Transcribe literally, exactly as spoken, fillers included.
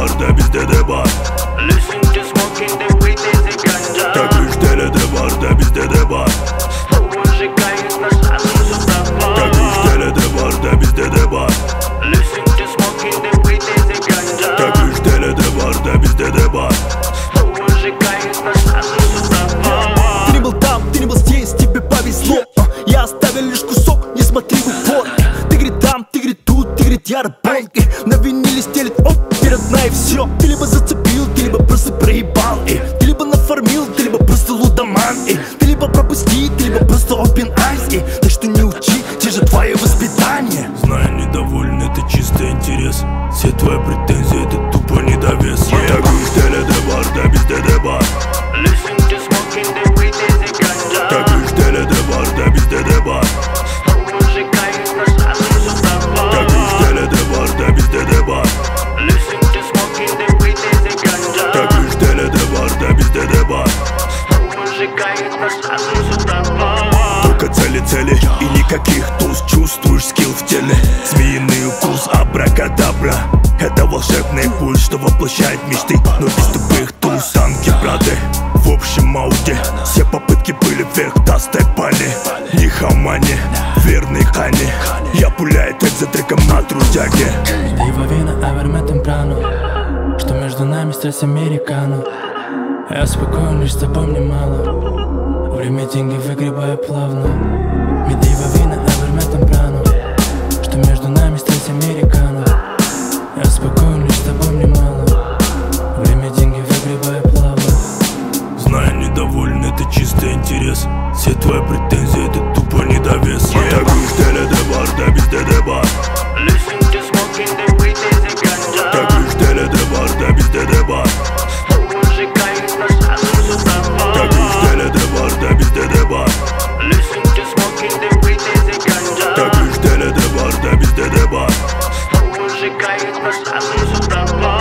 var da bizde de var. Listen to smoking the weed is a ganja. Tak müşteri de var da bizde de var. Зажигает наш разум с утра. Tak müşteri de var da bizde de var. Listen to smoking the weed is a ganja. Tak müşteri de var da bizde de var. Зажигает наш разум с утра. Ты не был там, ты не был здесь, тебе повезло. Я оставил лишь кусок, не смотри в упор. Ты говорит там, ты говорит тут, ты говорит я работаю. На виниле стелит оп, перед ней все. Ты либо зацепил, ты либо просто проебал, эй. Ты либо нафармил, ты либо просто лудоман, эй. Ты либо пропусти, ты либо просто open eyes, эй. Так что не учи, те же твое воспитание. Знаю, недоволен, это чистый интерес. Все твои претензии, это тупо недовес. Так müşteri de var da bizde de var. Listen to smoking the weed is a ganja. Tak müşteri de var da bizde de var. Зажигает наш разум с утра. Tak müşteri de var da bizde de var. Listen to smoking the weed is a ganja. Tak müşteri de var da bizde de var. Зажигает наш разум с утра. Только цели-цели и никаких туз. Чувствуешь скилл в теле, змеиный укус, абракадабра. Это волшебный пульс, что воплощает мечты, но без тупых туз. Танки, браты, в общем ауде. Все попытки были вверх, тастой пали. Не хамани, верный Хани. Я пуляю трек за треком на трудяге. Diva vina, a verme temprano. Что между нами страсть американо. Я спокоен, лишь запомни мало. Время деньги выгребаю плавно. Mi diva vina, a verme temprano. Что между нами страсть американо. Я спокоен, лишь запомни мало. Время деньги выгребаю плавно. Знаю, недоволен, это чистый интерес. Все твои претензии, это тупо недовес. Так müşteri de var da bizde de var. Listen to smoking the weed is a ganja. Tak müşteri de var da bizde de var. Зажигает наш разум с утра. Tak müşteri de var da bizde de var. Listen to smoking the weed is a ganja. Tak müşteri de var da bizde de var. Зажигает наш разум с утра.